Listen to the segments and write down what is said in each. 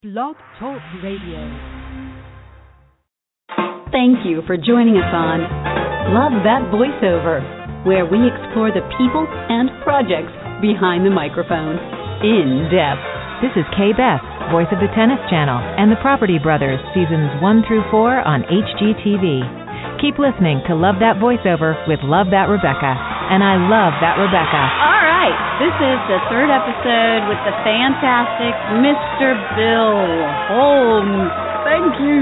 Blog Talk Radio. Thank you for joining us on Love That Voiceover, where we explore the people and projects behind the microphone in depth. This is Kay Beth, voice of the Tennis Channel and the Property Brothers, seasons 1 through 4 on HGTV. Keep listening to Love That Voiceover with Love That Rebecca. And I love that Rebecca. All right, this is the third episode with the fantastic Mr. Bill Holmes. Thank you.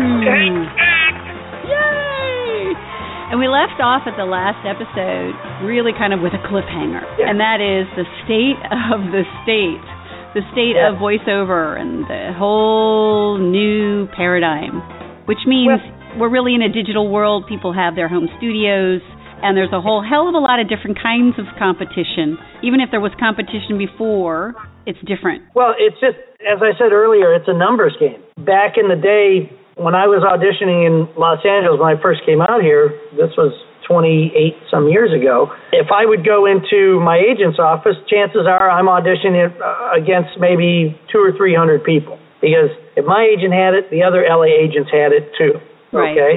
Yay! And we left off at the last episode really kind of with a cliffhanger, and that is the state of the state. The state of voiceover and the whole new paradigm, which means we're really in a digital world. People have their home studios, and there's a whole hell of a lot of different kinds of competition. Even if there was competition before, it's different. Well, it's just, as I said earlier, it's a numbers game. Back in the day, when I was auditioning in Los Angeles, when I first came out here, this was 28 some years ago, if I would go into my agent's office, chances are I'm auditioning against maybe 200 or 300 people. Because if my agent had it, the other LA agents had it too. Right. Okay?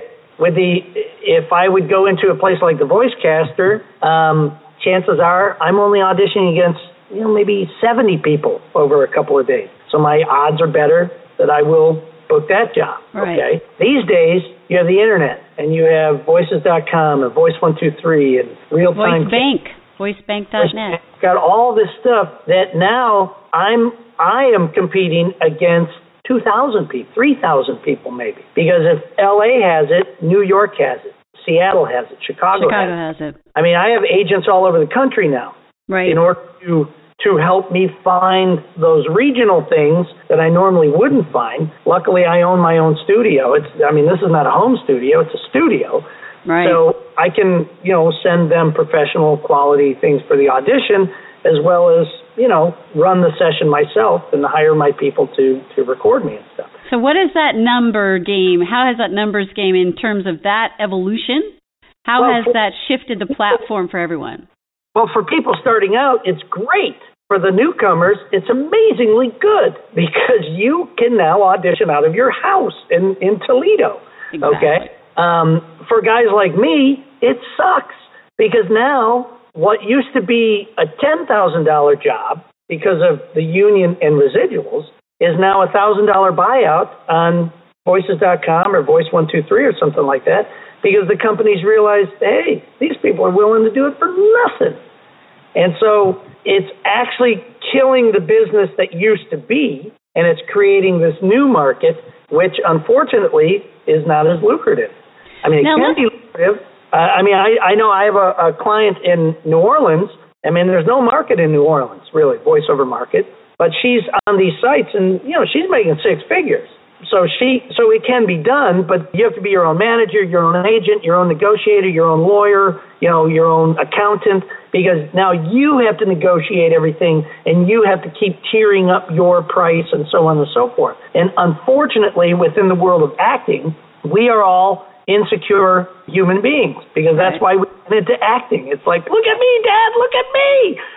If I would go into a place like the Voicecaster, chances are I'm only auditioning against maybe 70 people over a couple of days. So my odds are better that I will book that job. Right. Okay. These days you have the internet and you have voices.com and Voice123 and real time voicebank.net. Got all this stuff that now I am competing against 2,000 people, 3,000 people maybe. Because if LA has it, New York has it, Seattle has it, Chicago has it. I mean, I have agents all over the country now. Right. In order to help me find those regional things that I normally wouldn't find. Luckily, I own my own studio. This is not a home studio, it's a studio. Right. So I can, send them professional quality things for the audition, as well as, run the session myself and hire my people to record me and stuff. So what is that number game? How has that numbers game in terms of that evolution? How has that shifted the platform for everyone? Well, for people starting out, it's great. For the newcomers, it's amazingly good because you can now audition out of your house in Toledo. Exactly. Okay? For guys like me, it sucks because now what used to be a $10,000 job because of the union and residuals is now a $1,000 buyout on Voices.com or Voice123 or something like that because the companies realized, hey, these people are willing to do it for nothing. And so it's actually killing the business that used to be, and it's creating this new market, which unfortunately is not as lucrative. I mean, it can be lucrative. I know I have a client in New Orleans. I mean, there's no market in New Orleans, really, voiceover market. But she's on these sites, and, she's making 6 figures. So it can be done, but you have to be your own manager, your own agent, your own negotiator, your own lawyer, your own accountant, because now you have to negotiate everything, and you have to keep tiering up your price and so on and so forth. And unfortunately, within the world of acting, we are all insecure human beings, because that's why we get into acting. It's like, look at me, Dad, look at me,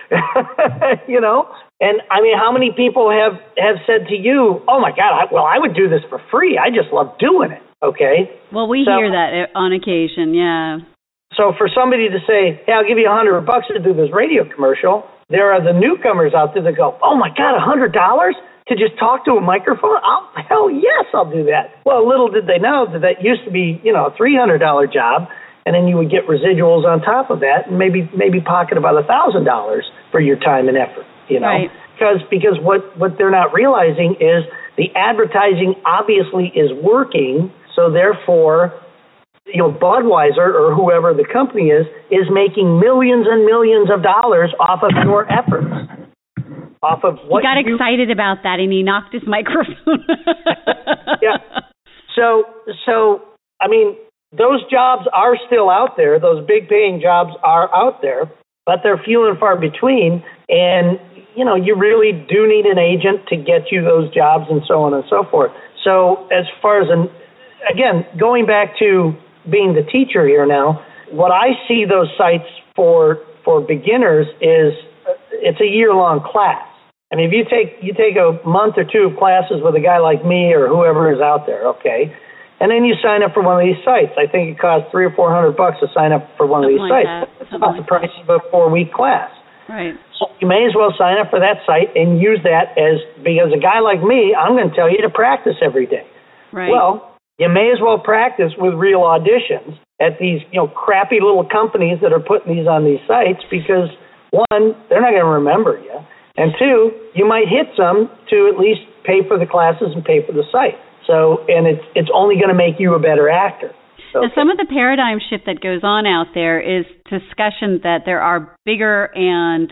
And I mean, how many people have said to you, oh my God, I would do this for free. I just love doing it. Okay. Well, we hear that on occasion. Yeah. So for somebody to say, hey, I'll give you $100 to do this radio commercial, there are the newcomers out there that go, oh my God, $100 to just talk to a microphone? Hell yes, I'll do that. Well, little did they know that used to be, a $300 job, and then you would get residuals on top of that, and maybe pocket about $1,000 for your time and effort. Right. Because what they're not realizing is the advertising obviously is working, so therefore, Budweiser or whoever the company is making millions and millions of dollars off of your efforts. Off of what he got excited about that and he knocked his microphone. Yeah. So I mean, those jobs are still out there. Those big paying jobs are out there, but they're few and far between. And you really do need an agent to get you those jobs and so on and so forth. So as far as, again, going back to being the teacher here now, what I see those sites for beginners is it's a year-long class. I mean, if you take a month or two of classes with a guy like me or whoever is out there, okay, and then you sign up for one of these sites. I think it costs $300 or $400 to sign up for one of these sites. That's about the price of a 4-week class. Right. So you may as well sign up for that site and use that because a guy like me, I'm going to tell you to practice every day. Right. Well, you may as well practice with real auditions at these, crappy little companies that are putting these on these sites because, one, they're not going to remember you. And two, you might hit some to at least pay for the classes and pay for the site. So, and it's only going to make you a better actor. So, now, some of the paradigm shift that goes on out there is discussion that there are bigger and,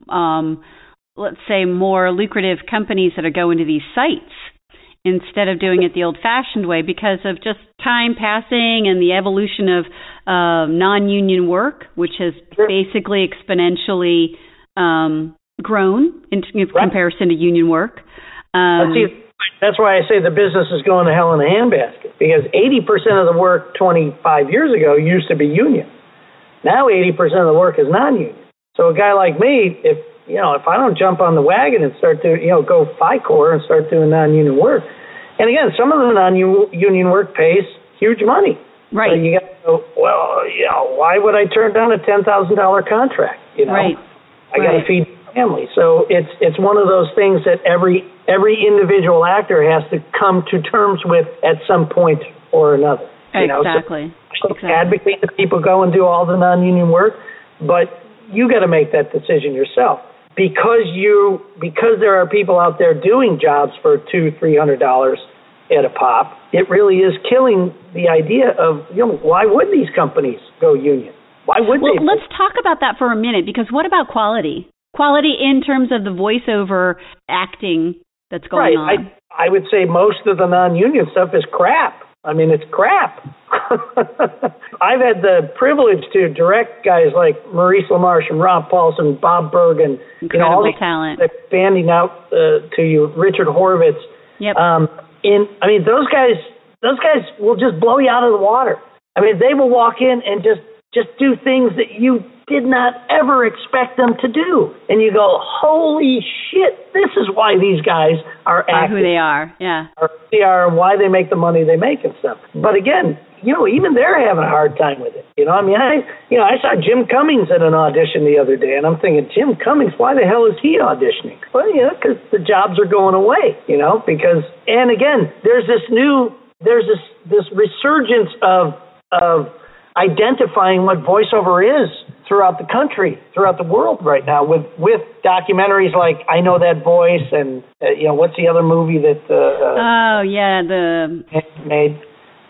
let's say, more lucrative companies that are going to these sites instead of doing it the old-fashioned way because of just time passing and the evolution of non-union work, which has basically exponentially grown in comparison to union work. That's why I say the business is going to hell in a handbasket because 80% of the work 25 years ago used to be union. Now 80% of the work is non-union. So a guy like me, if I don't jump on the wagon and start to go FICOR and start doing non-union work, and again, some of the non-union work pays huge money. Right. So you got to go, why would I turn down a $10,000 contract? Right. I got to feed the family. So it's one of those things that every individual actor has to come to terms with at some point or another. Exactly. So advocate that people go and do all the non-union work, but you got to make that decision yourself. Because there are people out there doing jobs for $200-$300 at a pop, it really is killing the idea of why would these companies go union? Why would they? Well, let's talk about that for a minute because what about quality? Quality in terms of the voiceover acting that's going on. I would say most of the non-union stuff is crap. I mean, it's crap. I've had the privilege to direct guys like Maurice LaMarche and Rob Paulson, Bob Bergen, all the talent. Banding out to you, Richard Horvitz. Yep. Those guys will just blow you out of the water. I mean, they will walk in and just do things that you did not ever expect them to do. And you go, holy shit, this is why these guys are acting. Who they are, yeah. Or who they are and why they make the money they make and stuff. But again, even they're having a hard time with it. I saw Jim Cummings at an audition the other day, and I'm thinking, Jim Cummings, why the hell is he auditioning? Well, because the jobs are going away, and again, there's this resurgence of identifying what voiceover is throughout the country, throughout the world right now with documentaries like I Know That Voice and, what's the other movie that... made...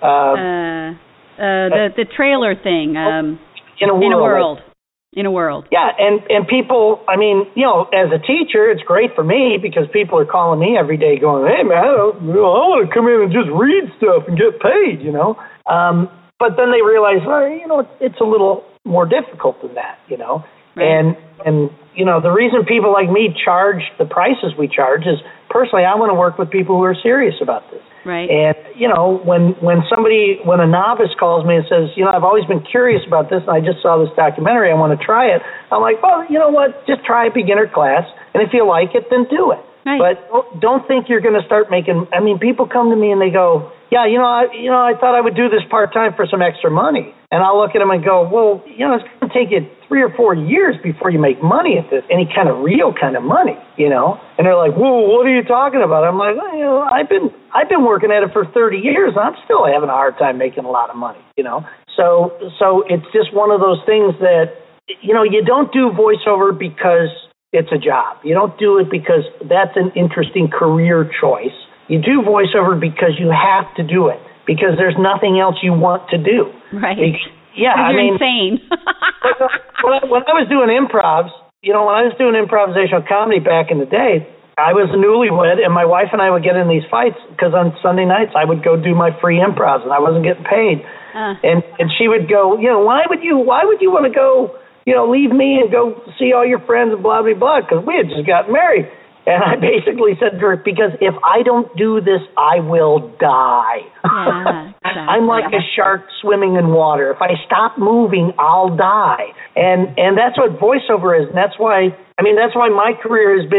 the trailer thing. In a world. Yeah, and people, as a teacher, it's great for me because people are calling me every day going, hey, man, I want to come in and just read stuff and get paid, But then they realize, it's a little more difficult than that, Right. And the reason people like me charge the prices we charge is, personally, I want to work with people who are serious about this. Right. And, when a novice calls me and says, I've always been curious about this and I just saw this documentary, I want to try it. I'm like, well, you know what? Just try a beginner class. And if you like it, then do it. Right. But don't think you're going to start making, people come to me and they go, yeah, I thought I would do this part-time for some extra money. And I'll look at them and go, well, it's going to take you 3 or 4 years before you make money at this, any kind of real kind of money, And they're like, whoa, what are you talking about? I'm like, well, I've been working at it for 30 years, and I'm still having a hard time making a lot of money, So it's just one of those things that, you don't do voiceover because it's a job. You don't do it because that's an interesting career choice. You do voiceover because you have to do it, because there's nothing else you want to do. Right. You're insane. when I was doing improvs, when I was doing improvisational comedy back in the day, I was a newlywed, and my wife and I would get in these fights because on Sunday nights I would go do my free improvs, and I wasn't getting paid. And she would go, why would you want to go, leave me and go see all your friends and blah, blah, blah, because we had just gotten married. And I basically said to her, because if I don't do this, I will die. Yeah, exactly. I'm like a shark swimming in water. If I stop moving, I'll die. And that's what voiceover is. And that's why my career has been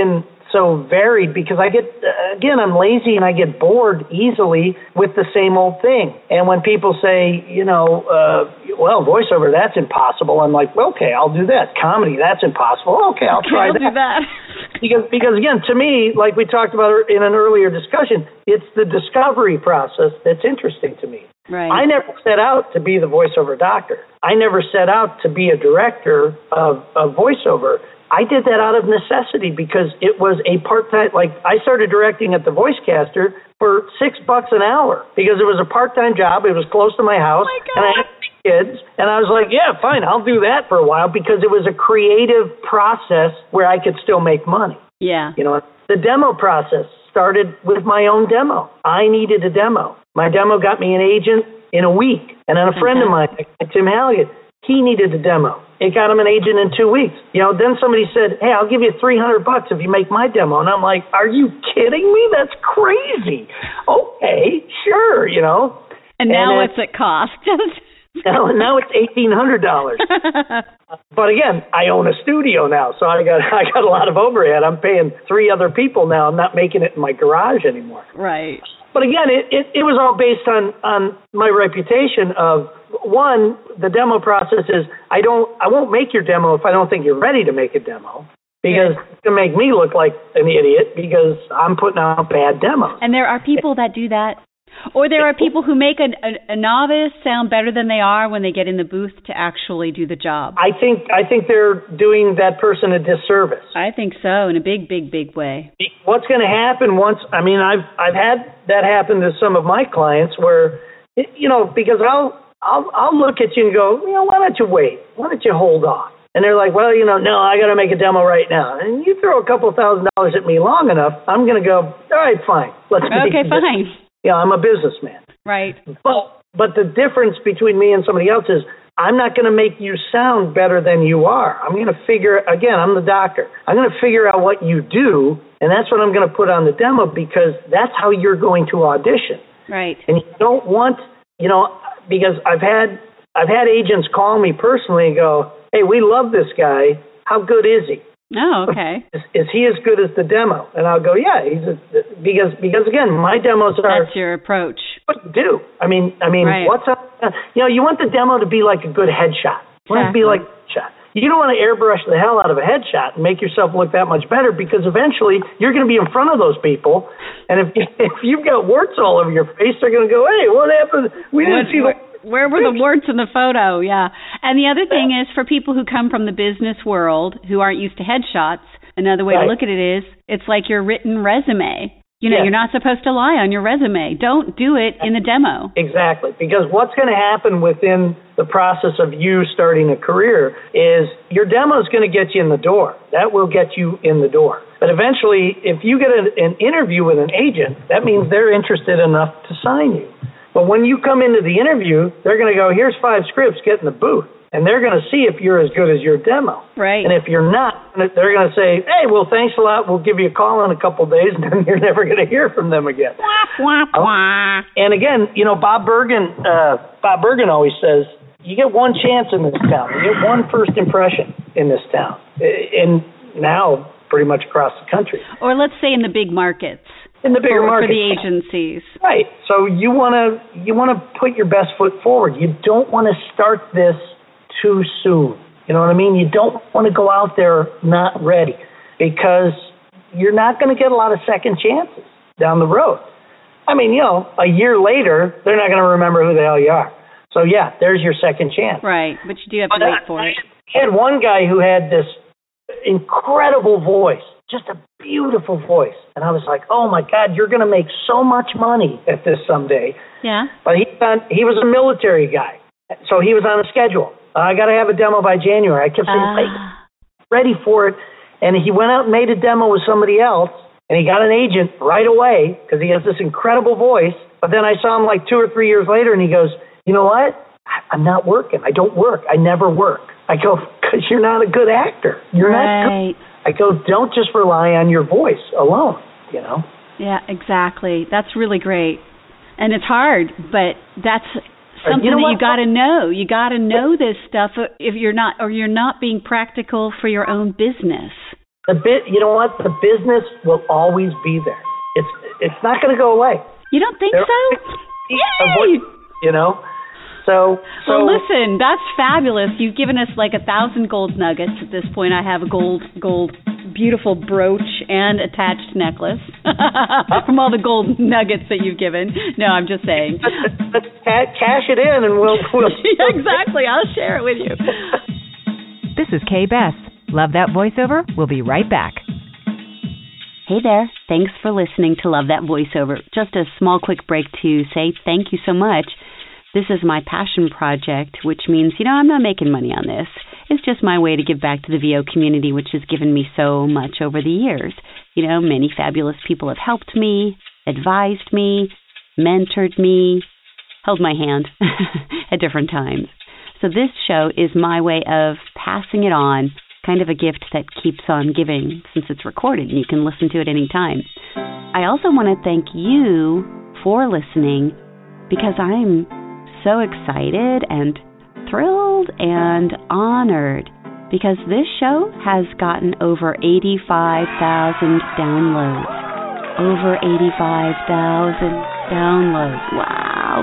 so varied because I get, again, I'm lazy and I get bored easily with the same old thing. And when people say, well, voiceover, that's impossible, I'm like, well, okay, I'll do that. Comedy, that's impossible. Okay, I'll try that. Do that. Because again, to me, like we talked about in an earlier discussion, it's the discovery process that's interesting to me. Right. I never set out to be the voiceover doctor. I never set out to be a director of voiceover. I did that out of necessity because it was a part-time, like I started directing at the Voicecaster for $6 an hour because it was a part-time job. It was close to my house. Oh my God. And I had kids. And I was like, yeah, fine, I'll do that for a while because it was a creative process where I could still make money. Yeah. The demo process started with my own demo. I needed a demo. My demo got me an agent in a week. And then a friend of mine, Tim Halligan, he needed a demo. It got him an agent in 2 weeks. Then somebody said, hey, I'll give you $300 if you make my demo. And I'm like, are you kidding me? That's crazy. Okay, sure, And now what's it cost? Now it's $1,800. But again, I own a studio now, so I got a lot of overhead. I'm paying 3 other people now. I'm not making it in my garage anymore. Right. But again, it was all based on my reputation of, one, the demo process is I won't make your demo if I don't think you're ready to make a demo. Because it's going to make me look like an idiot because I'm putting out bad demos. And there are people that do that. Or there are people who make a novice sound better than they are when they get in the booth to actually do the job. I think they're doing that person a disservice. I think so, in a big, big, big way. What's going to happen I've had that happen to some of my clients where, because I'll look at you and go, why don't you wait? Why don't you hold off? And they're like, well, no, I got to make a demo right now. And you throw a couple $1,000s at me long enough, I'm going to go, all right, fine. Okay, fine. I'm a businessman. Right. But the difference between me and somebody else is I'm not going to make you sound better than you are. I'm going to I'm the doctor. I'm going to figure out what you do, and that's what I'm going to put on the demo because that's how you're going to audition. Right. And you don't want, because I've had agents call me personally and go, hey, we love this guy. How good is he? Oh, okay. Is he as good as the demo? And I'll go, yeah, because again, my demos are. That's your approach. What you do? I mean, right. What's up? You want the demo to be like a good headshot. You want it to be like a headshot. You don't want to airbrush the hell out of a headshot and make yourself look that much better because eventually you're going to be in front of those people, and if you've got warts all over your face, they're going to go, hey, what happened? We didn't see the. Where were the warts in the photo? Yeah. And the other thing is for people who come from the business world who aren't used to headshots, another way to look at it is it's like your written resume. You're not supposed to lie on your resume. Don't do it in the demo. Exactly. Because what's going to happen within the process of you starting a career is your demo is going to get you in the door. That will get you in the door. But eventually, if you get an interview with an agent, that means they're interested enough to sign you. But when you come into the interview, they're going to go, here's 5 scripts, get in the booth. And they're going to see if you're as good as your demo. Right. And if you're not, they're going to say, hey, well, thanks a lot. We'll give you a call in a couple of days, and then you're never going to hear from them again. Wah, wah, wah. And again, Bob Bergen always says, you get one chance in this town. You get one first impression in this town. And now pretty much across the country. Or let's say in the big markets. In the bigger markets. For the agencies. Right. So you want to put your best foot forward. You don't want to start this too soon. You know what I mean? You don't want to go out there not ready because you're not going to get a lot of second chances down the road. I mean, a year later, they're not going to remember who the hell you are. So, yeah, there's your second chance. Right, but you do have to wait for it. I had one guy who had this incredible voice, just a beautiful voice. And I was like, oh, my God, you're going to make so much money at this someday. Yeah. But he was a military guy, so he was on a schedule. I got to have a demo by January. I kept saying, ready for it. And he went out and made a demo with somebody else, and he got an agent right away because he has this incredible voice. But then I saw him like 2 or 3 years later, and he goes, you know what? I'm not working. I don't work. I never work. I go, because you're not a good actor. You're not good. I go, don't just rely on your voice alone, Yeah, exactly. That's really great. And it's hard, but that's something that you got to know. You got to know this stuff if you're not being practical for your own business. You know what? The business will always be there. It's not going to go away. You don't think so? Yay! You know? So well, listen, that's fabulous. You've given us like 1,000 gold nuggets at this point. I have a gold, beautiful brooch and attached necklace from all the gold nuggets that you've given. No, I'm just saying. Let's cash it in, and we'll yeah, exactly. I'll share it with you. This is Kay Bess. Love That Voiceover? We'll be right back. Hey there. Thanks for listening to Love That Voiceover. Just a small quick break to say thank you so much. This is my passion project, which means, I'm not making money on this. It's just my way to give back to the VO community, which has given me so much over the years. Many fabulous people have helped me, advised me, mentored me, held my hand at different times. So this show is my way of passing it on, kind of a gift that keeps on giving since it's recorded and you can listen to it anytime. I also want to thank you for listening because I'm so excited and thrilled and honored because this show has gotten over 85,000 downloads. Over 85,000 downloads. Wow.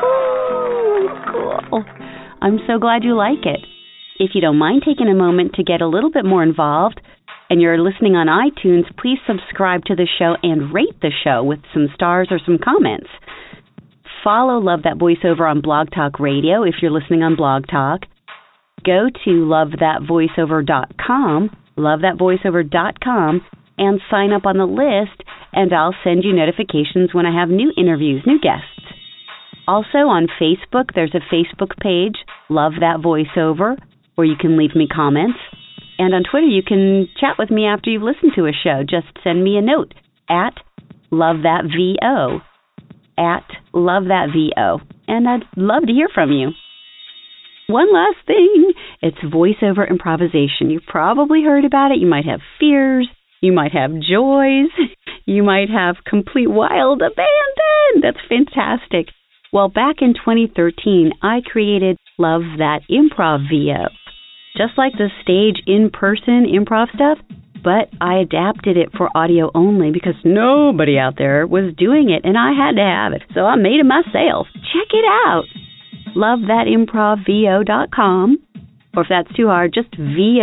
Cool. I'm so glad you like it. If you don't mind taking a moment to get a little bit more involved and you're listening on iTunes, please subscribe to the show and rate the show with some stars or some comments. Follow Love That Voiceover on Blog Talk Radio if you're listening on Blog Talk. Go to lovethatvoiceover.com, lovethatvoiceover.com, and sign up on the list, and I'll send you notifications when I have new interviews, new guests. Also on Facebook, there's a Facebook page, Love That Voiceover, where you can leave me comments. And on Twitter, you can chat with me after you've listened to a show. Just send me a note at LoveThatVO. At LoveThatVO. And I'd love to hear from you. One last thing. It's voiceover improvisation. You've probably heard about it. You might have fears. You might have joys. You might have complete wild abandon. That's fantastic. Well, back in 2013, I created Love That Improv VO. Just like the stage in-person improv stuff, but I adapted it for audio only because nobody out there was doing it, and I had to have it. So I made it myself. Check it out. LoveThatImprovVO.com. Or if that's too hard, just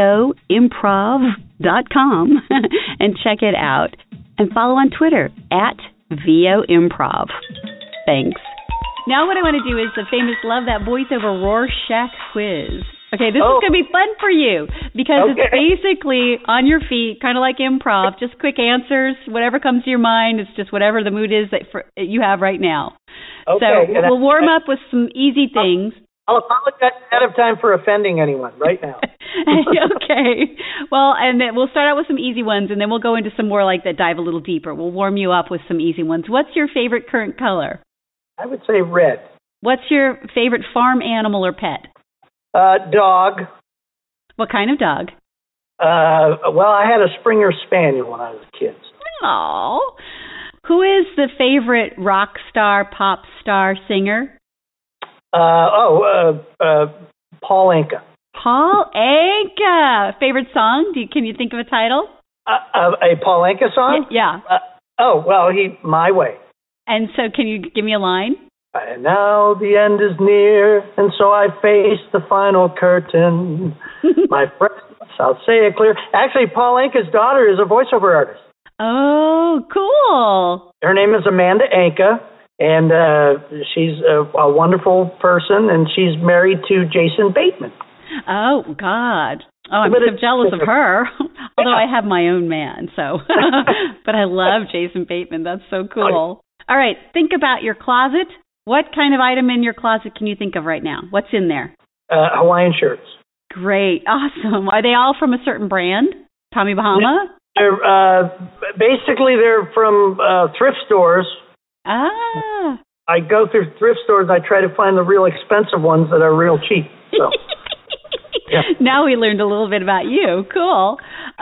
VOimprov.com and check it out. And follow on Twitter at VOimprov. Thanks. Now what I want to do is the famous Love That Voiceover Rorschach quiz. Okay, this is going to be fun for you because it's basically on your feet, kind of like improv, just quick answers, whatever comes to your mind. It's just whatever the mood is that you have right now. Okay. So we'll warm up with some easy things. I'll apologize ahead of time for offending anyone right now. Okay. Well, and then we'll start out with some easy ones, and then we'll go into some more like that dive a little deeper. We'll warm you up with some easy ones. What's your favorite current color? I would say red. What's your favorite farm animal or pet? Dog. What kind of dog? Well, I had a Springer Spaniel when I was a kid. Aww. Who is the favorite rock star, pop star singer? Paul Anka. Paul Anka. Favorite song? Can you think of a title? A Paul Anka song? Yeah. My Way. And so can you give me a line? And now the end is near, and so I face the final curtain. My friends, I'll say it clear. Actually, Paul Anka's daughter is a voiceover artist. Oh, cool. Her name is Amanda Anka, and she's a wonderful person, and she's married to Jason Bateman. Oh, God. Oh, I'm so jealous of her, although I have my own man, so. But I love Jason Bateman. That's so cool. All right, think about your closet. What kind of item in your closet can you think of right now? What's in there? Hawaiian shirts. Great. Awesome. Are they all from a certain brand? Tommy Bahama? They're from thrift stores. Ah. I go through thrift stores. I try to find the real expensive ones that are real cheap. So. Yeah. Now we learned a little bit about you. Cool.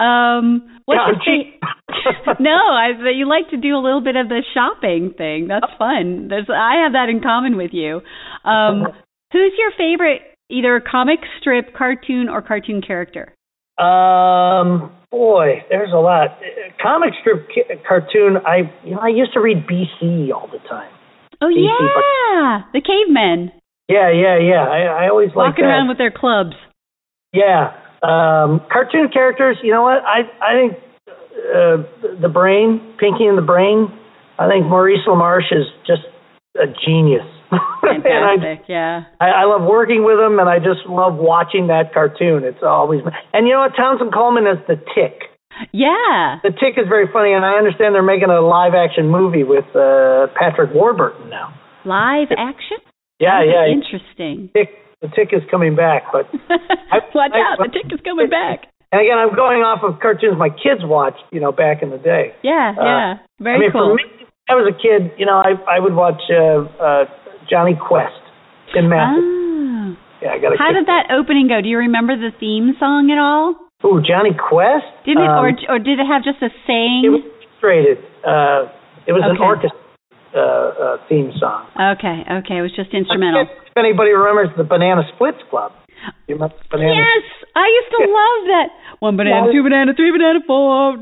You like to do a little bit of the shopping thing. That's fun. I have that in common with you. Who's your favorite, either comic strip, cartoon, or cartoon character? Well, Boy, there's a lot. Comic strip cartoon. I used to read BC all the time. Oh BC, yeah, the cavemen. Yeah. I always liked walking around with their clubs. Yeah, cartoon characters. You know what? I think the Brain, Pinky and the Brain. I think Maurice LaMarche is just a genius. Fantastic, yeah. I love working with him, and I just love watching that cartoon. It's always... And you know what? Townsend Coleman is The Tick. Yeah. The Tick is very funny, and I understand they're making a live-action movie with Patrick Warburton now. Live action? Yeah. Interesting. The Tick is coming back, but... Watch out, The Tick is coming back. And again, I'm going off of cartoons my kids watched, back in the day. Yeah. Very cool. For me, when I was a kid, I would watch Johnny Quest in Massive. Oh. Yeah, I got. How did that opening go? Do you remember the theme song at all? Ooh, Johnny Quest. Did it, or did it have just a saying? It was illustrated. It was an orchestra theme song. Okay. It was just instrumental. If anybody remembers the Banana Splits Club. You remember Banana? Yes, I used to love that. 1 banana, 2 banana, 3 banana, 4.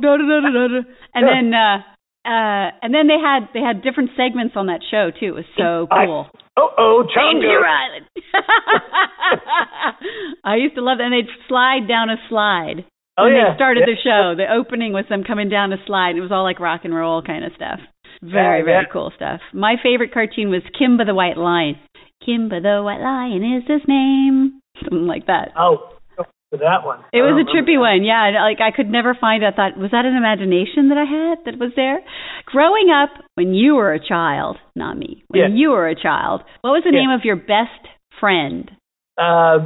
And then they had different segments on that show too. It was so cool. Chunga. Danger Island. I used to love that. And they'd slide down a slide. When they started the show, the opening was them coming down a slide. It was all like rock and roll kind of stuff. Very cool stuff. My favorite cartoon was Kimba the White Lion. Kimba the White Lion is his name. Something like that. Oh, that one. It was a trippy one, yeah. Like I could never find it. I thought, was that an imagination that I had that was there? Growing up, when you were a child, not me, when you were a child, what was the name of your best friend? An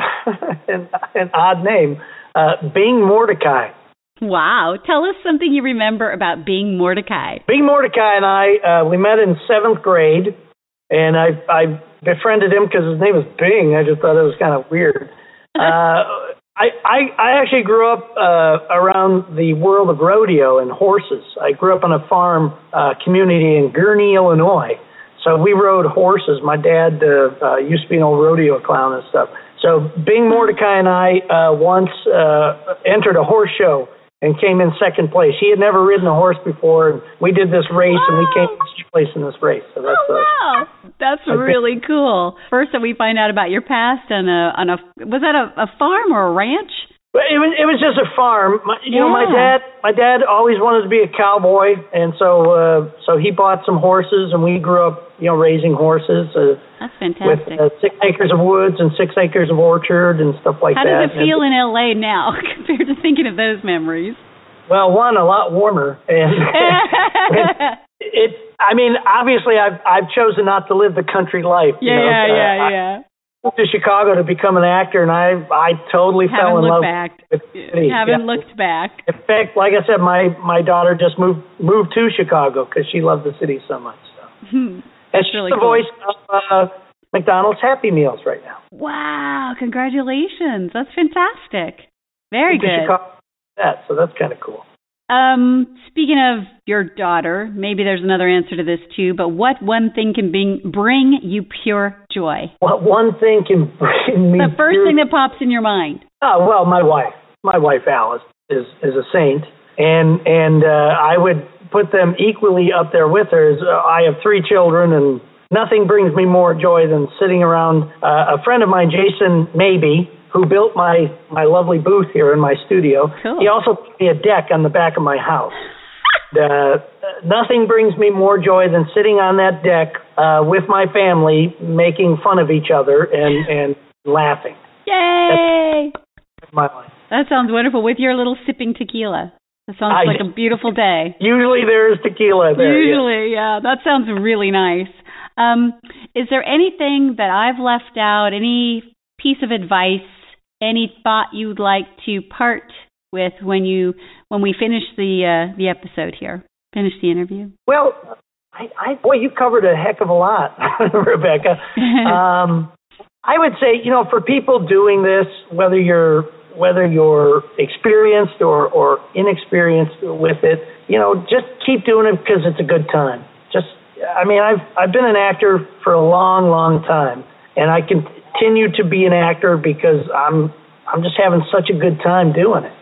odd name. Bing Mordecai. Wow. Tell us something you remember about Bing Mordecai. Bing Mordecai and I, we met in 7th grade, and I befriended him because his name was Bing. I just thought it was kind of weird. I actually grew up around the world of rodeo and horses. I grew up on a farm community in Gurnee, Illinois. So we rode horses. My dad used to be an old rodeo clown and stuff. So Bing Mordecai and I once entered a horse show and came in 2nd place. He had never ridden a horse before, and we did this race, and we came in 2nd place in this race. So that's wow, that's really cool. First, we find out about your past on a was that a farm or a ranch? It was just a farm. My dad always wanted to be a cowboy, and so he bought some horses, and we grew up raising horses. That's fantastic. With 6 acres of woods and 6 acres of orchard and stuff like that. How does it feel in LA now compared to thinking of those memories? Well, one, a lot warmer, and obviously I've chosen not to live the country life. Yeah. I moved to Chicago to become an actor, and I totally fell in love with the city. Haven't looked back. In fact, like I said, my daughter just moved to Chicago because she loved the city so much. So. That's she's really the cool. voice of McDonald's Happy Meals right now. Wow! Congratulations. That's fantastic. Very good. So that's kind of cool. Speaking of your daughter, maybe there's another answer to this too, but what one thing can bring you pure joy? What one thing can bring me the first thing that pops in your mind? Oh, well, my wife Alice is a saint, and I would put them equally up there with her. I have 3 children, and nothing brings me more joy than sitting around a friend of mine, Jason Maybe, who built my lovely booth here in my studio. Cool. He also put me a deck on the back of my house. Nothing brings me more joy than sitting on that deck with my family, making fun of each other and laughing. Yay! That's my life. That sounds wonderful, with your little sipping tequila. That sounds like a beautiful day. Usually there's tequila there. Usually, yeah. That sounds really nice. Is there anything that I've left out, any piece of advice, any thought you'd like to part with when we finish the episode here, finish the interview? Well, boy, you covered a heck of a lot, Rebecca. I would say, for people doing this, whether you're experienced or inexperienced with it, just keep doing it because it's a good time. I've been an actor for a long, long time, and I continue to be an actor because I'm just having such a good time doing it.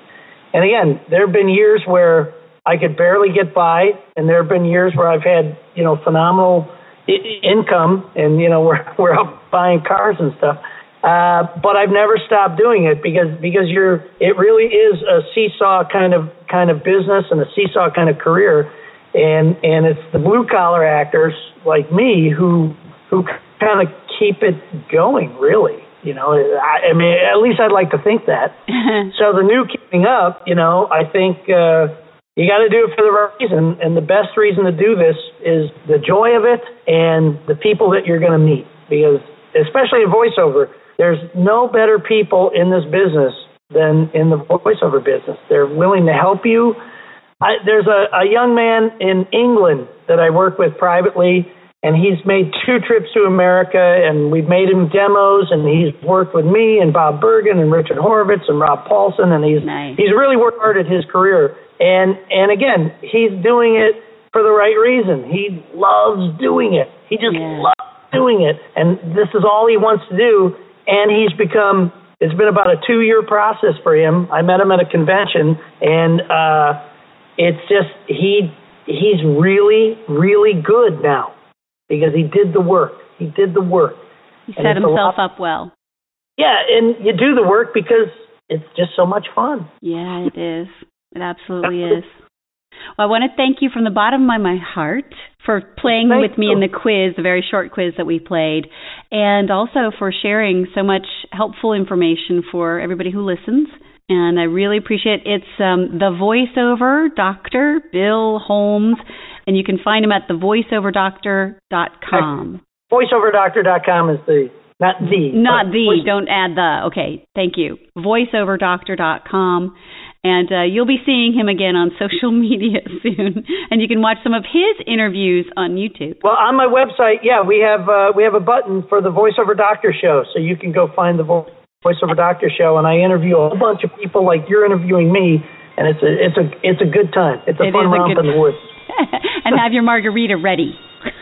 And again, there have been years where I could barely get by, and there have been years where I've had, phenomenal income, and, we're out buying cars and stuff. But I've never stopped doing it because it really is a seesaw kind of business and a seesaw kind of career. And it's the blue collar actors like me who kind of keep it going, really. I mean, at least I'd like to think that. So the new Keeping Up, I think you got to do it for the right reason. And the best reason to do this is the joy of it and the people that you're going to meet. Because especially in voiceover, there's no better people in this business than in the voiceover business. They're willing to help you. There's a young man in England that I work with privately, and he's made 2 trips to America, and we've made him demos, and he's worked with me and Bob Bergen and Richard Horvitz and Rob Paulson, and he's really worked hard at his career. And again, he's doing it for the right reason. He loves doing it. He just loves doing it, and this is all he wants to do. And it's been about a 2-year process for him. I met him at a convention, and it's just he's really, really good now. Because he did the work. He set himself up well. Yeah, and you do the work because it's just so much fun. Yeah, it is. It absolutely is. Well, I want to thank you from the bottom of my heart for playing with me in the quiz, the very short quiz that we played, and also for sharing so much helpful information for everybody who listens. And I really appreciate it. It's the voiceover Dr. Bill Holmes. And you can find him at thevoiceoverdoctor.com. Voiceoverdoctor.com is don't add the. Okay, thank you. Voiceoverdoctor.com. And you'll be seeing him again on social media soon. And you can watch some of his interviews on YouTube. Well, on my website, we have a button for the Voiceover Doctor Show. So you can go find the Voiceover Doctor Show, and I interview a whole bunch of people like you're interviewing me, and it's a good time. It's a fun romp in the woods. And have your margarita ready.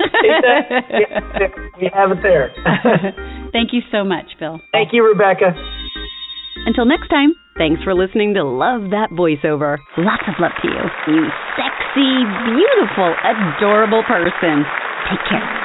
We have it there. Thank you so much, Bill. Thank you, Rebecca. Until next time, thanks for listening to Love That Voiceover. Lots of love to you, you sexy, beautiful, adorable person. Take care.